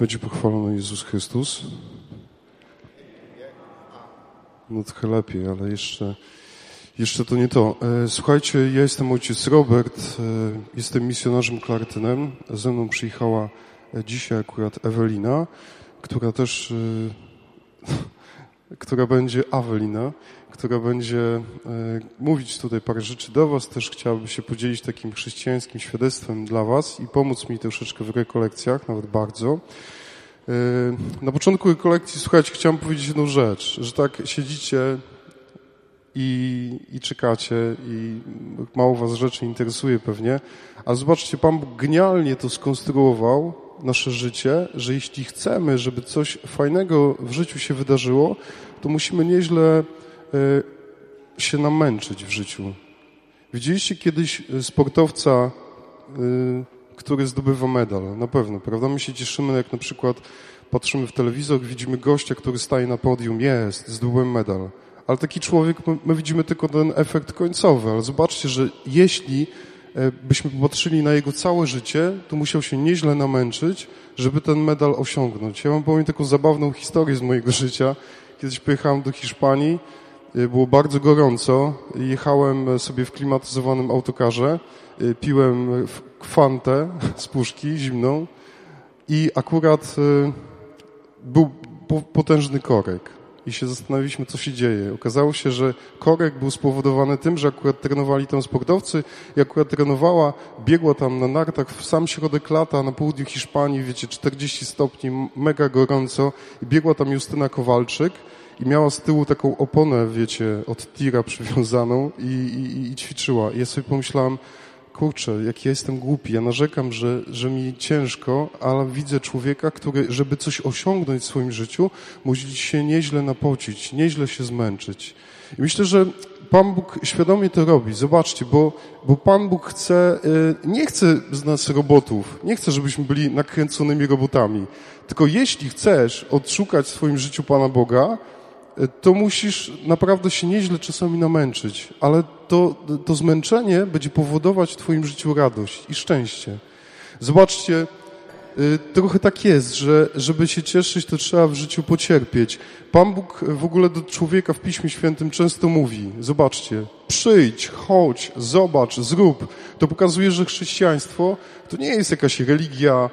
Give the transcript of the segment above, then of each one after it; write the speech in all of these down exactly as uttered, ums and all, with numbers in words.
Będzie pochwalony Jezus Chrystus. No trochę lepiej, ale jeszcze, jeszcze to nie to. Słuchajcie, ja jestem ojciec Robert, jestem misjonarzem Klartynem. Ze mną przyjechała dzisiaj akurat Ewelina, która też, która będzie Awelina, która będzie mówić tutaj parę rzeczy do was. Też chciałaby się podzielić takim chrześcijańskim świadectwem dla was i pomóc mi troszeczkę w rekolekcjach, nawet bardzo. Na początku rekolekcji, słuchajcie, chciałem powiedzieć jedną rzecz, że tak siedzicie i, i czekacie i mało was rzeczy interesuje pewnie, ale zobaczcie, Pan Bóg genialnie to skonstruował, nasze życie, że jeśli chcemy, żeby coś fajnego w życiu się wydarzyło, to musimy nieźle y, się namęczyć w życiu. Widzieliście kiedyś sportowca, y, który zdobywa medal? Na pewno, prawda? My się cieszymy, jak na przykład patrzymy w telewizor, widzimy gościa, który staje na podium, jest, zdobyłem medal. Ale taki człowiek, my, my widzimy tylko ten efekt końcowy, ale zobaczcie, że jeśli byśmy popatrzyli na jego całe życie, to musiał się nieźle namęczyć, żeby ten medal osiągnąć. Ja wam powiem taką zabawną historię z mojego życia. Kiedyś pojechałem do Hiszpanii, było bardzo gorąco, jechałem sobie w klimatyzowanym autokarze, piłem Fantę z puszki zimną i akurat był potężny korek. I się zastanowiliśmy, co się dzieje. Okazało się, że korek był spowodowany tym, że akurat trenowali tam sportowcy i akurat trenowała, biegła tam na nartach w sam środek lata na południu Hiszpanii, wiecie, czterdzieści stopni, mega gorąco i biegła tam Justyna Kowalczyk i miała z tyłu taką oponę, wiecie, od tira przywiązaną i, i, i ćwiczyła. I ja sobie pomyślałem, kurczę, jak ja jestem głupi, ja narzekam, że, że mi ciężko, ale widzę człowieka, który, żeby coś osiągnąć w swoim życiu, musi się nieźle napocić, nieźle się zmęczyć. I myślę, że Pan Bóg świadomie to robi. Zobaczcie, bo, bo Pan Bóg chce, nie chce z nas robotów, nie chce, żebyśmy byli nakręconymi robotami. Tylko jeśli chcesz odszukać w swoim życiu Pana Boga, to musisz naprawdę się nieźle czasami namęczyć, ale to, to zmęczenie będzie powodować w twoim życiu radość i szczęście. Zobaczcie, trochę tak jest, że żeby się cieszyć, to trzeba w życiu pocierpieć. Pan Bóg w ogóle do człowieka w Piśmie Świętym często mówi, zobaczcie, przyjdź, chodź, zobacz, zrób. To pokazuje, że chrześcijaństwo to nie jest jakaś religia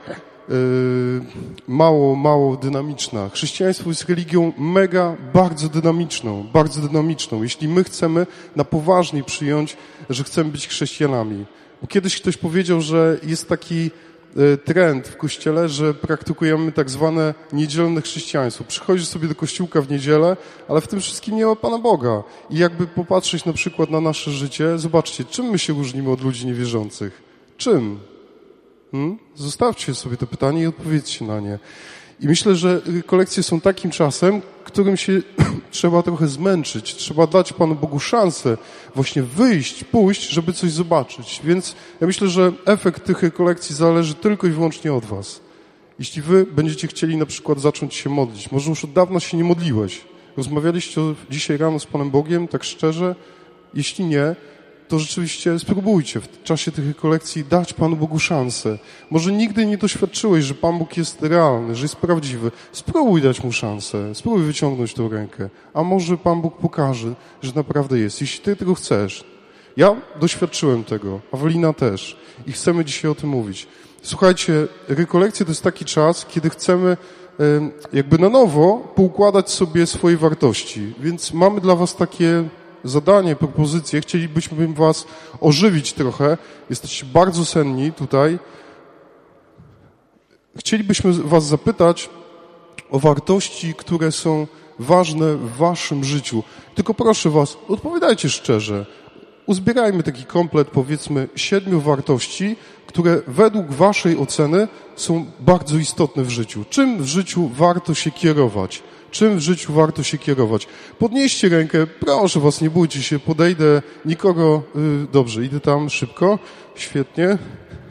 mało, mało dynamiczna. Chrześcijaństwo jest religią mega, bardzo dynamiczną, bardzo dynamiczną. Jeśli my chcemy na poważnie przyjąć, że chcemy być chrześcijanami. Bo kiedyś ktoś powiedział, że jest taki trend w Kościele, że praktykujemy tak zwane niedzielne chrześcijaństwo. Przychodzisz sobie do kościółka w niedzielę, ale w tym wszystkim nie ma Pana Boga. I jakby popatrzeć na przykład na nasze życie, zobaczcie, czym my się różnimy od ludzi niewierzących? Czym? Hmm? Zostawcie sobie to pytanie i odpowiedzcie na nie. I myślę, że kolekcje są takim czasem, którym się trzeba trochę zmęczyć. Trzeba dać Panu Bogu szansę właśnie wyjść, pójść, żeby coś zobaczyć. Więc ja myślę, że efekt tych kolekcji zależy tylko i wyłącznie od was. Jeśli wy będziecie chcieli na przykład zacząć się modlić, może już od dawna się nie modliłeś, rozmawialiście dzisiaj rano z Panem Bogiem, tak szczerze, jeśli nie, to rzeczywiście spróbujcie w czasie tych rekolekcji dać Panu Bogu szansę. Może nigdy nie doświadczyłeś, że Pan Bóg jest realny, że jest prawdziwy. Spróbuj dać Mu szansę, spróbuj wyciągnąć tą rękę, a może Pan Bóg pokaże, że naprawdę jest, jeśli Ty tego chcesz. Ja doświadczyłem tego, Awelina też i chcemy dzisiaj o tym mówić. Słuchajcie, rekolekcje to jest taki czas, kiedy chcemy jakby na nowo poukładać sobie swoje wartości, więc mamy dla was takie zadanie, propozycje. Chcielibyśmy was ożywić trochę. Jesteście bardzo senni tutaj. Chcielibyśmy was zapytać o wartości, które są ważne w waszym życiu. Tylko proszę was, odpowiadajcie szczerze. Uzbierajmy taki komplet, powiedzmy, siedmiu wartości, które według waszej oceny są bardzo istotne w życiu. Czym w życiu warto się kierować? Czym w życiu warto się kierować? Podnieście rękę, proszę was, nie bójcie się, podejdę, nikogo... Yy, dobrze, idę tam szybko, świetnie.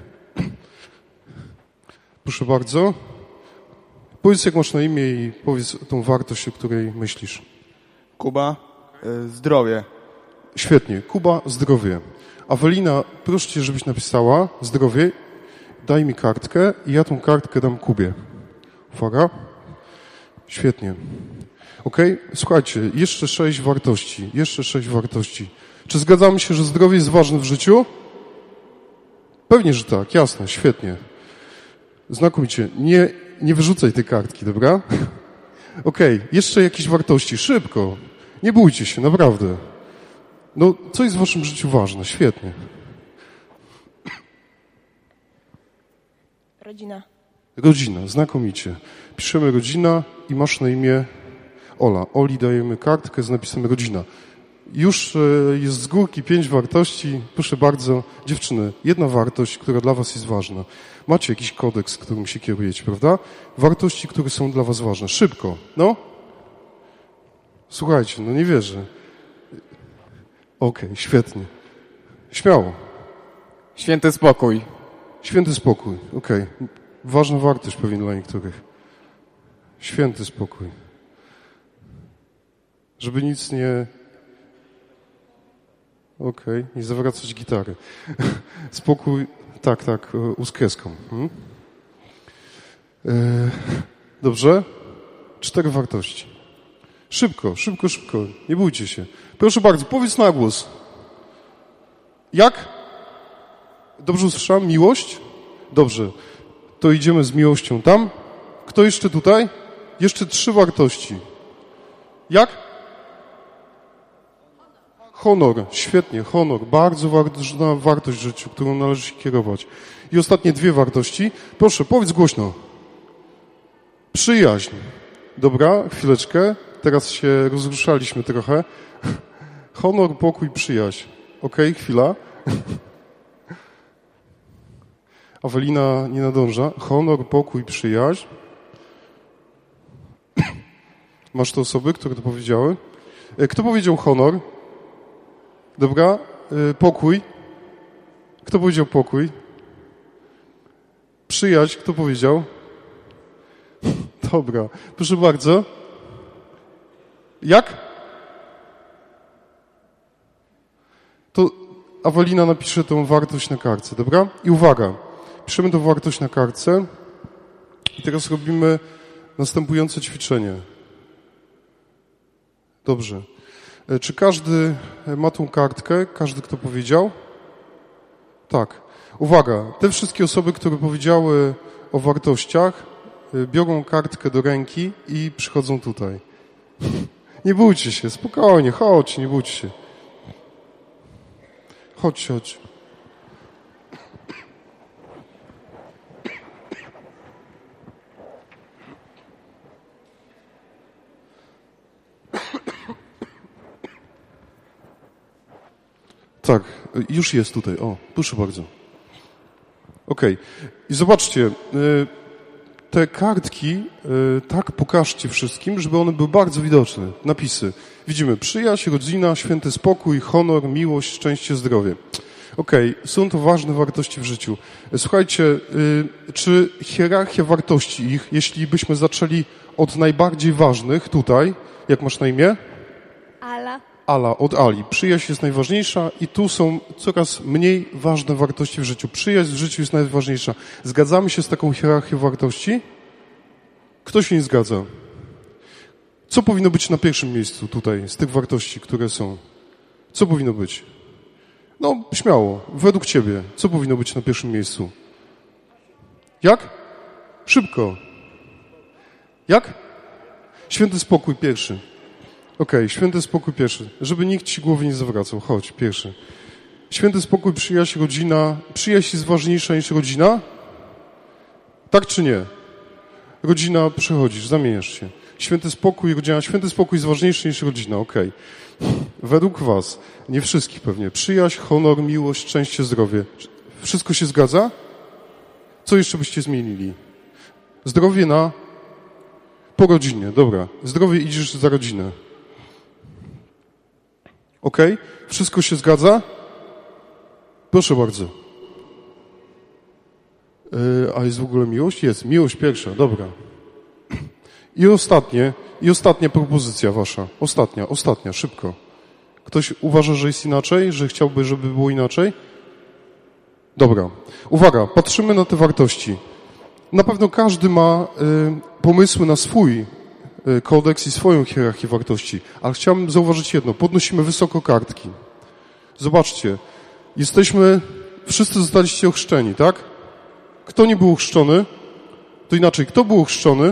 Proszę bardzo. Powiedz, jak masz na imię i powiedz tą wartość, o której myślisz. Kuba, y, zdrowie. Świetnie, Kuba, zdrowie. Awelina, proszę cię, żebyś napisała zdrowie, daj mi kartkę i ja tą kartkę dam Kubie. Uwaga. Świetnie. Okej, słuchajcie, jeszcze sześć wartości. Jeszcze sześć wartości. Czy zgadzamy się, że zdrowie jest ważne w życiu? Pewnie, że tak. Jasne, świetnie. Znakomicie. Nie, nie wyrzucaj tej kartki, dobra? Okej, jeszcze jakieś wartości. Szybko. Nie bójcie się, naprawdę. No, co jest w waszym życiu ważne? Świetnie. Rodzina. Rodzina, znakomicie. Piszemy rodzina i masz na imię Ola. Oli dajemy kartkę z napisem rodzina. Już jest z górki pięć wartości. Proszę bardzo, dziewczyny, jedna wartość, która dla was jest ważna. Macie jakiś kodeks, którym się kierujecie, prawda? Wartości, które są dla was ważne. Szybko, no. Słuchajcie, no nie wierzę. Okej, okay, świetnie. Śmiało. Święty spokój. Święty spokój, okej. Okay. Ważna wartość pewnie dla niektórych. Święty spokój. Żeby nic nie... Okej, okay. Nie zawracać gitary. Spokój, tak, tak, z kreską. Hmm? E... Dobrze? Cztery wartości. Szybko, szybko, szybko. Nie bójcie się. Proszę bardzo, powiedz na głos. Jak? Dobrze usłyszałem? Miłość? Dobrze. To idziemy z miłością tam. Kto jeszcze tutaj? Jeszcze trzy wartości. Jak? Honor. Świetnie, honor. Bardzo ważna wartość w życiu, którą należy się kierować. I ostatnie dwie wartości. Proszę, powiedz głośno. Przyjaźń. Dobra, chwileczkę. Teraz się rozruszaliśmy trochę. Honor, pokój, przyjaźń. Okej, okay, chwila. Ewelina nie nadąża. Honor, pokój, przyjaźń. Masz te osoby, które to powiedziały? Kto powiedział honor? Dobra. Pokój. Kto powiedział pokój? Przyjaźń. Kto powiedział? Dobra. Proszę bardzo. Jak? To Ewelina napisze tą wartość na kartce, dobra? I uwaga. Piszemy tą wartość na kartce i teraz robimy następujące ćwiczenie. Dobrze. Czy każdy ma tą kartkę? Każdy, kto powiedział? Tak. Uwaga. Te wszystkie osoby, które powiedziały o wartościach, biorą kartkę do ręki i przychodzą tutaj. Nie bójcie się. Spokojnie. Chodź, nie bójcie się. Chodź, chodź. Tak, już jest tutaj. O, proszę bardzo. Okej. Okay. I zobaczcie, te kartki tak pokażcie wszystkim, żeby one były bardzo widoczne. Napisy. Widzimy przyjaźń, rodzina, święty spokój, honor, miłość, szczęście, zdrowie. Okej, okay. Są to ważne wartości w życiu. Słuchajcie, czy hierarchia wartości ich, jeśli byśmy zaczęli od najbardziej ważnych tutaj, jak masz na imię? Ala. Ala, od Ali. Przyjaźń jest najważniejsza i tu są coraz mniej ważne wartości w życiu. Przyjaźń w życiu jest najważniejsza. Zgadzamy się z taką hierarchią wartości? Kto się nie zgadza? Co powinno być na pierwszym miejscu tutaj, z tych wartości, które są? Co powinno być? No, śmiało. Według ciebie, co powinno być na pierwszym miejscu? Jak? Szybko. Jak? Święty spokój pierwszy. Okej, okay, święty spokój pierwszy. Żeby nikt ci głowy nie zawracał. Chodź, pierwszy. Święty spokój, przyjaźń, rodzina. Przyjaźń jest ważniejsza niż rodzina? Tak czy nie? Rodzina, przychodzisz, zamieniasz się. Święty spokój, rodzina. Święty spokój jest ważniejszy niż rodzina, okej. Okay. Według was, nie wszystkich pewnie, przyjaźń, honor, miłość, szczęście, zdrowie. Wszystko się zgadza? Co jeszcze byście zmienili? Zdrowie na... Po rodzinie, dobra. Zdrowie idziesz za rodzinę. Okej? Okay? Wszystko się zgadza? Proszę bardzo. Yy, a jest w ogóle miłość? Jest. Miłość pierwsza, dobra. I ostatnie, i ostatnia propozycja wasza. Ostatnia, ostatnia, szybko. Ktoś uważa, że jest inaczej? Że chciałby, żeby było inaczej? Dobra. Uwaga, patrzymy na te wartości. Na pewno każdy ma y, pomysły na swój kodeks i swoją hierarchię wartości. Ale chciałbym zauważyć jedno. Podnosimy wysoko kartki. Zobaczcie. Jesteśmy, wszyscy zostaliście ochrzczeni, tak? Kto nie był ochrzczony? To inaczej, kto był ochrzczony?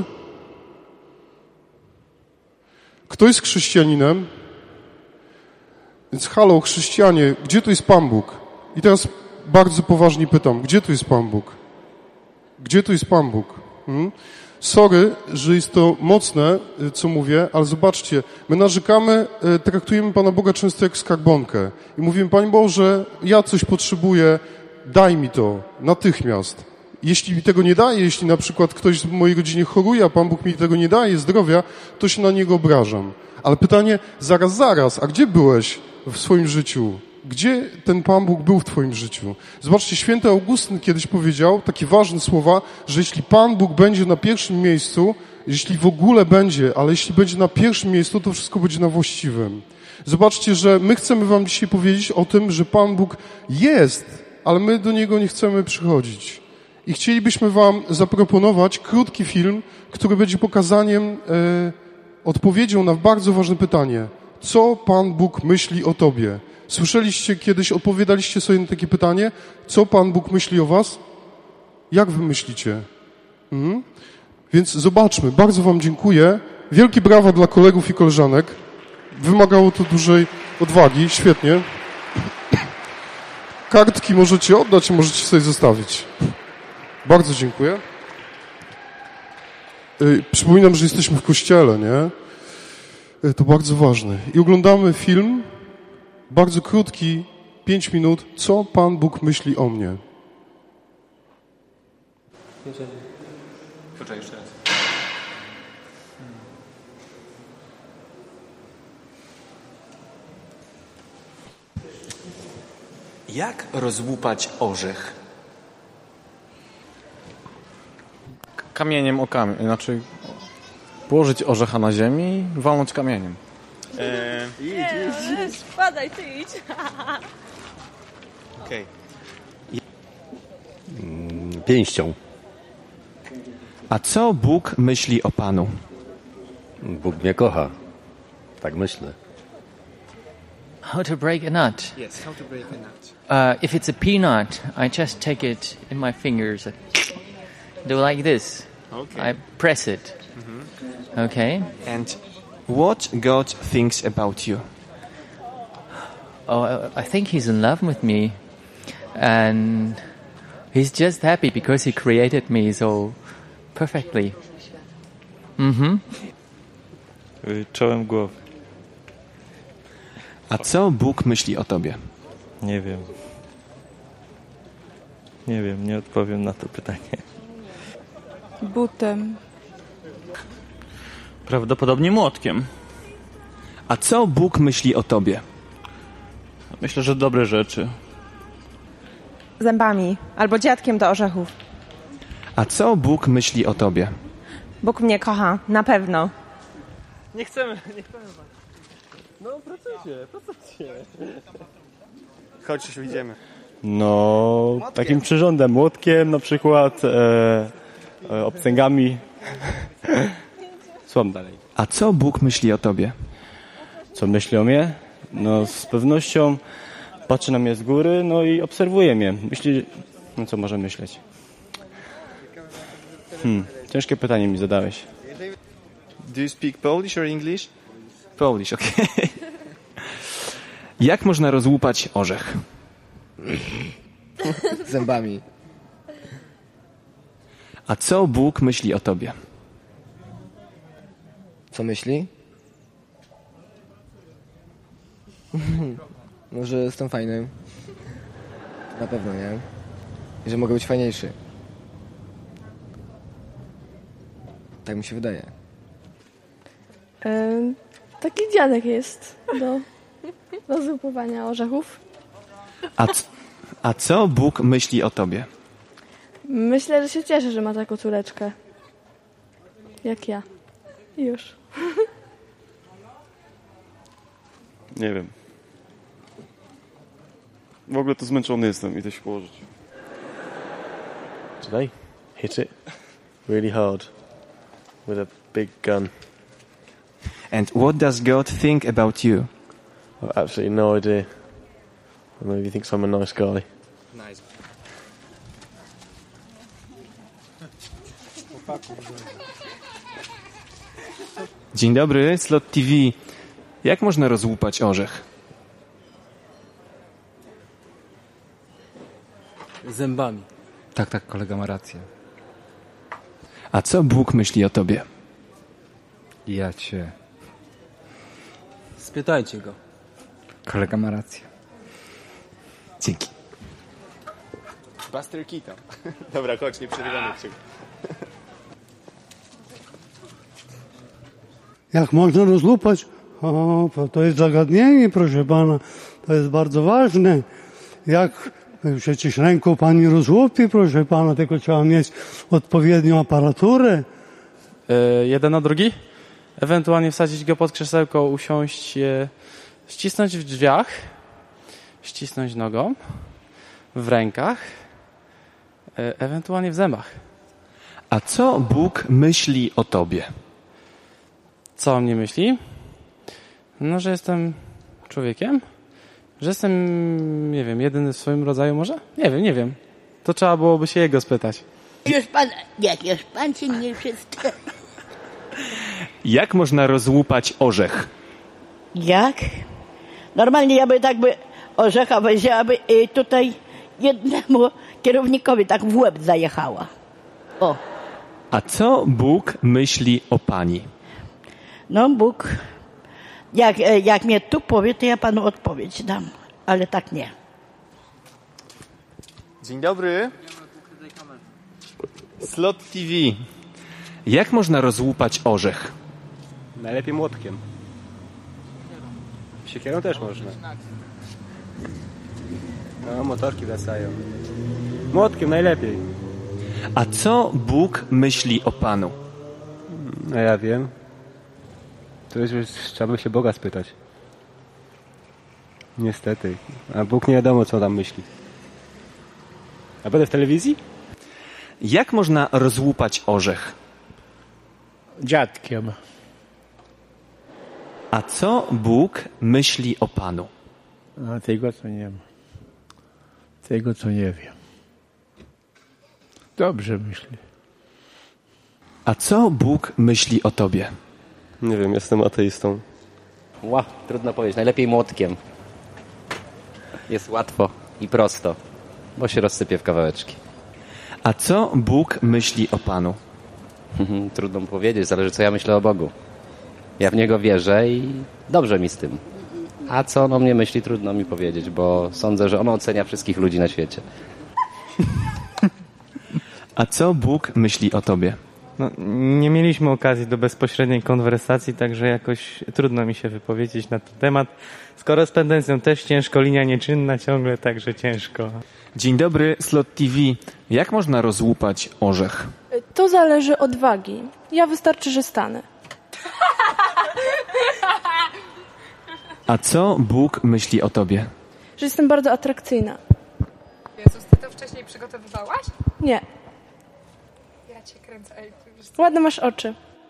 Kto jest chrześcijaninem? Więc halo, chrześcijanie, gdzie tu jest Pan Bóg? I teraz bardzo poważnie pytam, gdzie tu jest Pan Bóg? Gdzie tu jest Pan Bóg? Hmm? Sorry, że jest to mocne, co mówię, ale zobaczcie, my narzekamy, traktujemy Pana Boga często jak skarbonkę i mówimy, Panie Boże, ja coś potrzebuję, daj mi to natychmiast. Jeśli mi tego nie daje, jeśli na przykład ktoś w mojej rodzinie choruje, a Pan Bóg mi tego nie daje, zdrowia, to się na niego obrażam. Ale pytanie, zaraz, zaraz, a gdzie byłeś w swoim życiu? Gdzie ten Pan Bóg był w twoim życiu? Zobaczcie, święty Augustyn kiedyś powiedział takie ważne słowa, że jeśli Pan Bóg będzie na pierwszym miejscu, jeśli w ogóle będzie, ale jeśli będzie na pierwszym miejscu, to wszystko będzie na właściwym. Zobaczcie, że my chcemy wam dzisiaj powiedzieć o tym, że Pan Bóg jest, ale my do Niego nie chcemy przychodzić. I chcielibyśmy wam zaproponować krótki film, który będzie pokazaniem, e, odpowiedzią na bardzo ważne pytanie. Co Pan Bóg myśli o tobie? Słyszeliście kiedyś, odpowiadaliście sobie na takie pytanie? Co Pan Bóg myśli o was? Jak wy myślicie? Mhm. Więc zobaczmy. Bardzo wam dziękuję. Wielkie brawa dla kolegów i koleżanek. Wymagało to dużej odwagi. Świetnie. Kartki możecie oddać, możecie sobie zostawić. Bardzo dziękuję. Yy, przypominam, że jesteśmy w kościele, nie? Yy, to bardzo ważne. I oglądamy film, bardzo krótki, pięć minut. Co Pan Bóg myśli o mnie? Poczekaj jeszcze raz. Jak rozłupać orzech? Kamieniem o kamień, znaczy położyć orzecha na ziemi i walnąć kamieniem. Eee, Nie, spadaj, ty idź. okay. Pięścią. A co Bóg myśli o Panu? Bóg mnie kocha. Tak myślę. How to break a nut? Yes, how to break a nut. Uh, if it's a peanut, I just take it in my fingers, do like this. Okay. I press it. Mm-hmm. Okay. And what God thinks about you? Oh, I think He's in love with me, and He's just happy because He created me so perfectly. Mhm. Czołem głowy. A co Bóg myśli o Tobie? Nie wiem. Nie wiem, nie odpowiem na to pytanie. Butem. Prawdopodobnie młotkiem. A co Bóg myśli o Tobie? Myślę, że dobre rzeczy. Zębami albo dziadkiem do orzechów. A co Bóg myśli o Tobie? Bóg mnie kocha, na pewno. Nie chcemy, nie chcemy was. No, pracujcie, pracujcie. Chodź, się widzimy. No, takim przyrządem, młotkiem na przykład, e, e, obcęgami. Słucham dalej. A co Bóg myśli o Tobie? Co myśli o mnie? No, z pewnością patrzy na mnie z góry, no i obserwuje mnie. Myśli, no co może myśleć? Hmm, ciężkie pytanie mi zadałeś. Do you speak Polish or English? Polish, okej. Okay. Jak można rozłupać orzech? Zębami. A co Bóg myśli o Tobie? Co myśli? No, że jestem fajny. Na pewno, nie? I że mogę być fajniejszy. Tak mi się wydaje. Yy, taki dziadek jest do rozłupowania orzechów. A, c- a co Bóg myśli o Tobie? Myślę, że się cieszy, że ma taką córeczkę. Jak ja. I już. Nie wiem. W ogóle to zmęczony jestem, idę się położyć. Today, hit it really hard. with a big gun. And what does God think about you? I've absolutely no idea. Maybe he thinks I'm a nice guy. Nice. Dzień dobry, Slot T V. Jak można rozłupać orzech? Zębami. Tak, tak, kolega ma rację. A co Bóg myśli o tobie? Ja cię. Spytajcie go. Kolega ma rację. Dzięki. Buster Keaton. Dobra, chodź, nie przerywamy cię. Jak można rozlupać? O, to jest zagadnienie, proszę pana. To jest bardzo ważne. Jak przecież ręką pani rozłupi, proszę pana, tylko trzeba mieć odpowiednią aparaturę. Yy, jeden na drugi? Ewentualnie wsadzić go pod krzesełko, usiąść, je, ścisnąć w drzwiach, ścisnąć nogą, w rękach, yy, ewentualnie w zębach. A co Bóg myśli o tobie? Co o mnie myśli? No, że jestem człowiekiem? Że jestem, nie wiem, jedyny w swoim rodzaju może? Nie wiem, nie wiem. To trzeba byłoby się jego spytać. Już pan, jak już pan się nie przystoi. Jak można rozłupać orzech? Jak? Normalnie ja by tak by orzecha weźmiałaby i tutaj jednemu kierownikowi tak w łeb zajechała. O. A co Bóg myśli o pani? No Bóg, jak, jak mnie tu powie, to ja panu odpowiedź dam, ale tak nie. Dzień dobry. Slot T V. Jak można rozłupać orzech? Najlepiej młotkiem. Siekierą też można. No, motorki wracają. Młotkiem najlepiej. A co Bóg myśli o panu? No ja wiem. To już, już trzeba by się Boga spytać. Niestety. A Bóg nie wiadomo, co tam myśli. A będę w telewizji? Jak można rozłupać orzech? Dziadkiem. A co Bóg myśli o panu? A tego co nie wiem. Tego co nie wiem. Dobrze myśli. A co Bóg myśli o tobie? Nie wiem, jestem ateistą. Ła, trudno powiedzieć. Najlepiej młotkiem. Jest łatwo i prosto, bo się rozsypie w kawałeczki. A co Bóg myśli o panu? Trudno mu powiedzieć, zależy co ja myślę o Bogu. Ja w Niego wierzę i dobrze mi z tym. A co on o mnie myśli, trudno mi powiedzieć, bo sądzę, że on ocenia wszystkich ludzi na świecie. A co Bóg myśli o tobie? No, nie mieliśmy okazji do bezpośredniej konwersacji, także jakoś trudno mi się wypowiedzieć na ten temat. Z korespondencją też ciężko, linia nieczynna ciągle, także ciężko. Dzień dobry, Slot T V. Jak można rozłupać orzech? To zależy od wagi. Ja wystarczy, że stanę. A co Bóg myśli o tobie? Że jestem bardzo atrakcyjna. Jezus, ty to wcześniej przygotowywałaś? Nie. Ja cię kręcę. Ej, Ładne masz oczy.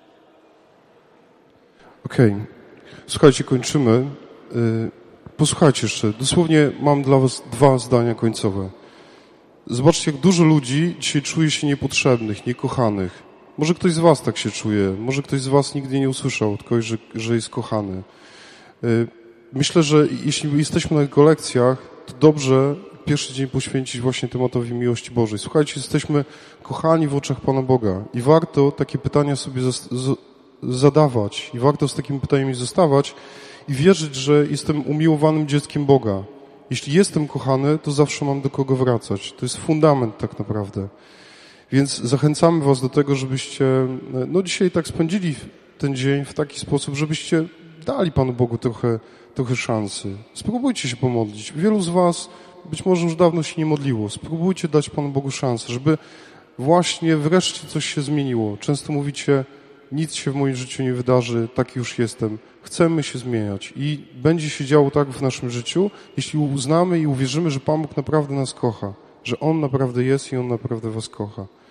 Okej. Okay. Słuchajcie, kończymy. Posłuchajcie jeszcze. Dosłownie mam dla was dwa zdania końcowe. Zobaczcie, jak dużo ludzi dzisiaj czuje się niepotrzebnych, niekochanych. Może ktoś z was tak się czuje. Może ktoś z was nigdy nie usłyszał od kogoś, że, że jest kochany. Myślę, że jeśli jesteśmy na jego lekcjach, to dobrze pierwszy dzień poświęcić właśnie tematowi miłości Bożej. Słuchajcie, jesteśmy kochani w oczach Pana Boga i warto takie pytania sobie zadawać i warto z takimi pytaniami zostawać i wierzyć, że jestem umiłowanym dzieckiem Boga. Jeśli jestem kochany, to zawsze mam do kogo wracać. To jest fundament tak naprawdę. Więc zachęcamy was do tego, żebyście no dzisiaj tak spędzili ten dzień w taki sposób, żebyście dali Panu Bogu trochę, trochę szansy. Spróbujcie się pomodlić. Wielu z was być może już dawno się nie modliło. Spróbujcie dać Panu Bogu szansę, żeby właśnie wreszcie coś się zmieniło. Często mówicie, nic się w moim życiu nie wydarzy, taki już jestem. Chcemy się zmieniać i będzie się działo tak w naszym życiu, jeśli uznamy i uwierzymy, że Pan Bóg naprawdę nas kocha, że On naprawdę jest i On naprawdę was kocha.